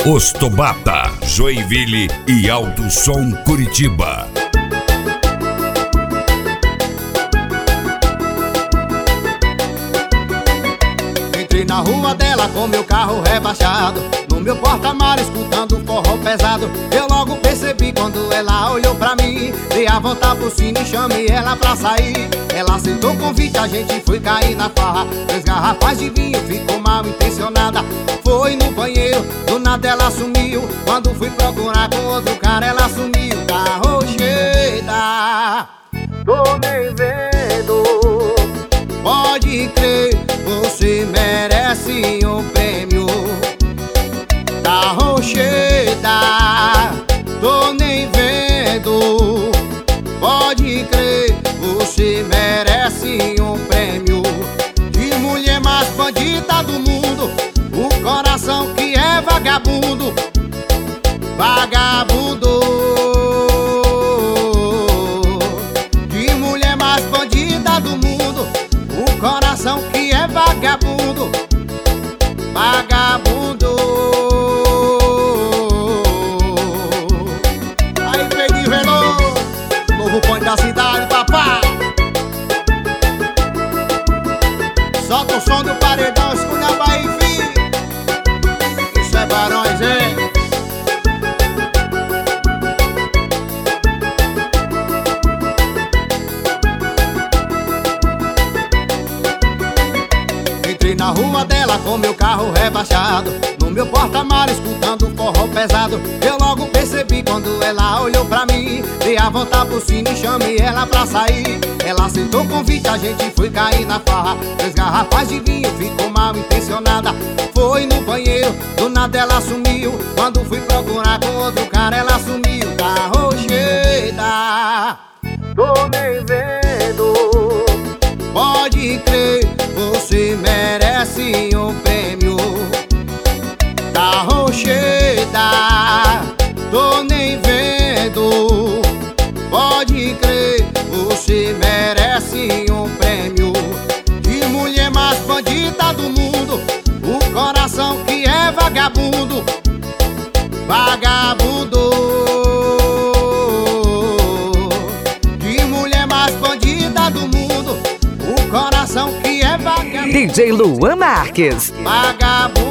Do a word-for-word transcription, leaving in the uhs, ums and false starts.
Ostobata, Joinville e Alto Som Curitiba. Entrei na rua dela com meu carro rebaixado, no meu porta-mar escutando forró pesado. Eu logo percebi quando ela olhou pra mim, dei a volta por cima e chamei ela pra sair. Ela aceitou o convite, a gente foi cair na farra. Três garrafas de vinho, ficou mal intencionada. Foi no banheiro, do nada ela sumiu. Quando fui procurar com outro cara, ela sumiu. Tá rocheda, tô nem vendo. Pode crer, você merece um prêmio. Tá rocheda, tô nem vendo. Pode crer, você merece um prêmio. De mulher mais bandida do mundo, o coração que é vagabundo. Vagabundo. De mulher mais bandida do mundo, o coração que é vagabundo. Vagabundo. Aí, Pedro Veloso, novo ponto da cidade, papai. Solta o som do paredão, escuta a Bahia, filho. Isso é Barões, hein? Entrei na rua dela com meu carro rebaixado, no meu porta-mar escutando forró pesado. Eu logo percebi quando ela olhou pra mim, dei a volta por cima e chamei ela pra sair. Ela aceitou o convite, a gente foi cair na farra. Três garrafas de vinho, ficou mal intencionada. Foi no banheiro, do nada ela sumiu. Quando fui procurar com outro cara, ela sumiu. Tá rocheda, tô nem vendo. Pode crer, você merece um prêmio. Tá rocheda, tô nem vendo. Pode crer, você merece um prêmio. De mulher mais bandida do mundo, o coração que é vagabundo. Vagabundo. De mulher mais bandida do mundo, o coração que é vagabundo. D J Luan Marques. Vagabundo.